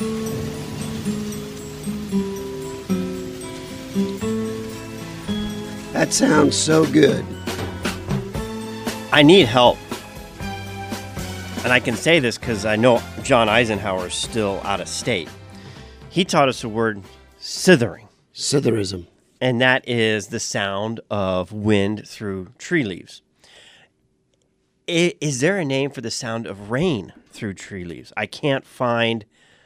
That sounds so good. I need help. And I can say this because I know John Eisenhower is still out of state. He taught us the word sithering. Sitherism. And that is the sound of wind through tree leaves. Is there a name for the sound of rain through tree leaves? I can't find,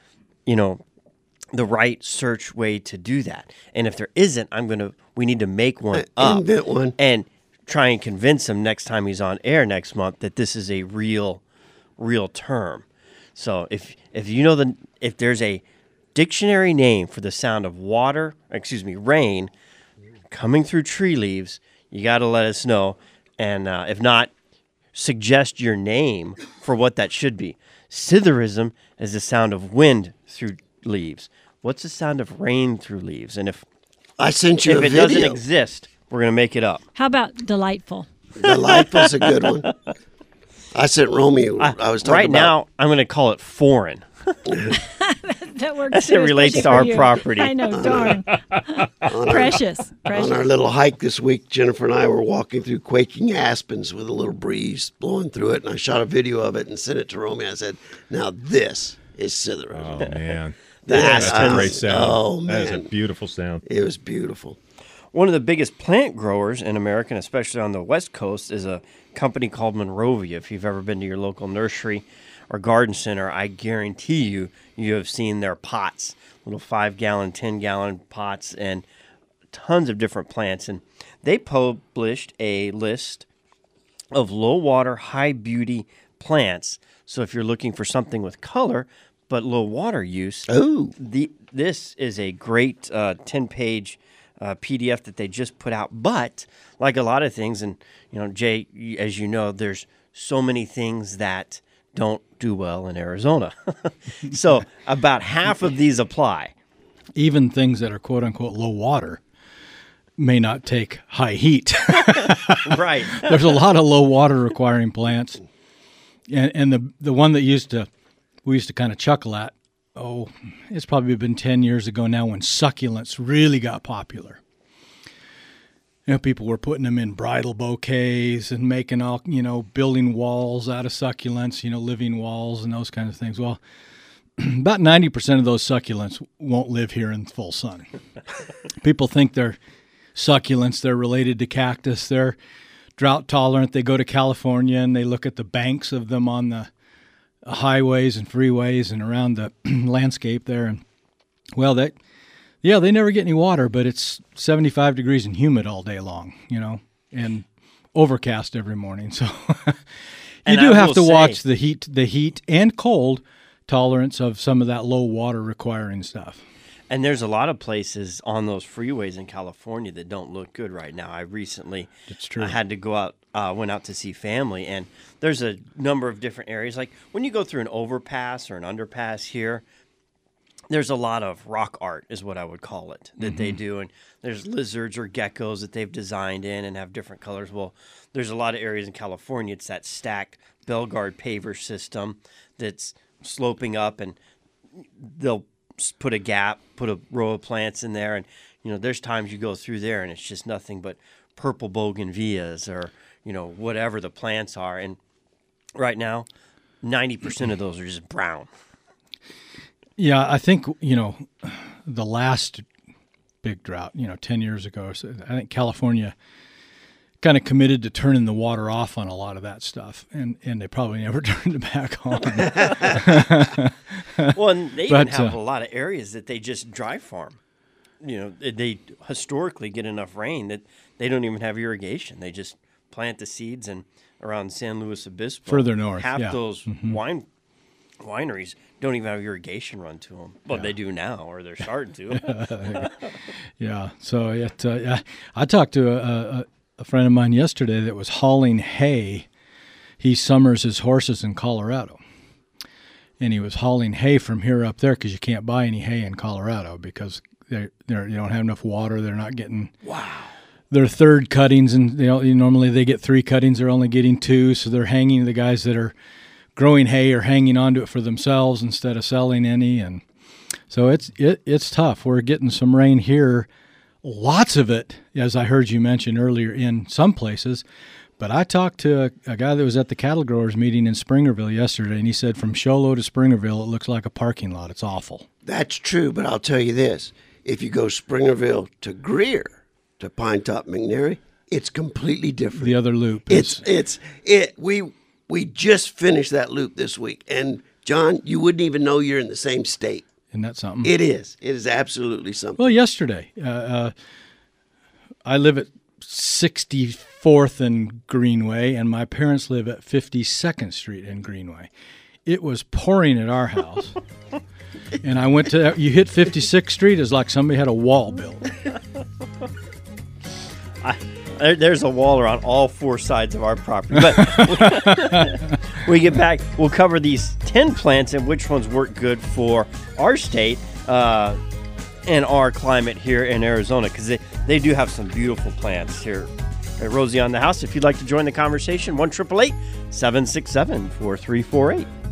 the right search way to do that. And if there isn't, we need to make one up. Invent one. And try and convince him next time he's on air next month that this is a real term. So if if there's a dictionary name for the sound of rain coming through tree leaves, you got to let us know. And if not, suggest your name for what that should be. Sitherism is the sound of wind through leaves. What's the sound of rain through leaves? And if I sent you a video. If it doesn't exist, we're going to make it up. How about delightful? Delightful's a good one. I sent Romeo. I was talking right about. now, I'm going to call it foreign. That works. As it relates to our property. I know, darn. Precious. On our little hike this week, Jennifer and I were walking through quaking aspens with a little breeze blowing through it, and I shot a video of it and sent it to Romeo. I said, now this is sitherism. Oh, man. That's a great sound. Oh, man. That is a beautiful sound. It was beautiful. One of the biggest plant growers in America, and especially on the West Coast, is a company called Monrovia. If you've ever been to your local nursery or garden center, I guarantee you have seen their pots, little 5-gallon, 10-gallon pots, and tons of different plants. And they published a list of low-water, high-beauty plants. So if you're looking for something with color but low water use, this is a great 10-page PDF that they just put out. But like a lot of things, and Jay, as you know, there's so many things that don't do well in Arizona. So about half of these apply. Even things that are quote unquote low water may not take high heat. Right. There's a lot of low water requiring plants. And the one that we used to kind of chuckle at, it's probably been 10 years ago now when succulents really got popular. People were putting them in bridal bouquets and making all, building walls out of succulents, living walls and those kind of things. Well, about 90% of those succulents won't live here in full sun. People think they're succulents, they're related to cactus, they're drought tolerant. They go to California and they look at the banks of them on the highways and freeways and around the landscape there. And they never get any water, but it's 75 degrees and humid all day long, and overcast every morning. So you do have to watch the heat and cold tolerance of some of that low water requiring stuff. And there's a lot of places on those freeways in California that don't look good right now. I recently had to go out, went out to see family, and there's a number of different areas. Like when you go through an overpass or an underpass here, there's a lot of rock art is what I would call it that they do. And there's lizards or geckos that they've designed in and have different colors. Well, there's a lot of areas in California. It's that stacked Belgard paver system that's sloping up, and they'll put a row of plants in there. And, there's times you go through there and it's just nothing but purple bougainvilleas or, whatever the plants are. And right now, 90% of those are just brown. Yeah, I think, the last big drought, 10 years ago, I think California kind of committed to turning the water off on a lot of that stuff, and they probably never turned it back on. Well, and they even have a lot of areas that they just dry farm. They historically get enough rain that they don't even have irrigation. They just plant the seeds, and around San Luis Obispo, further north, half those wineries don't even have irrigation run to them. Well, they do now, or they're starting to. Yeah. So I talked to a friend of mine yesterday that was hauling hay. He summers his horses in Colorado, and he was hauling hay from here up there because you can't buy any hay in Colorado because they don't have enough water. They're not getting their third cuttings, and normally they get 3 cuttings. They're only getting 2, so they're hanging. The guys that are growing hay are hanging onto it for themselves instead of selling any. And So it's tough. We're getting some rain here, lots of it, as I heard you mention earlier, in some places. But I talked to a guy that was at the cattle growers meeting in Springerville yesterday, and he said from Show Low to Springerville, it looks like a parking lot. It's awful. That's true, but I'll tell you this. If you go Springerville to Greer to Pine Top McNary, it's completely different. The other loop. We just finished that loop this week. And, John, you wouldn't even know you're in the same state. Isn't that something? It is. It is absolutely something. Well, yesterday, I live at 64th and Greenway, and my parents live at 52nd Street and Greenway. It was pouring at our house. And I went to, you hit 56th Street, it's like somebody had a wall built. There's a wall around all four sides of our property. But we get back, we'll cover these 10 plants and which ones work good for our state and our climate here in Arizona, because they do have some beautiful plants here at Rosie on the House. If you'd like to join the conversation, 1-888-767-4348.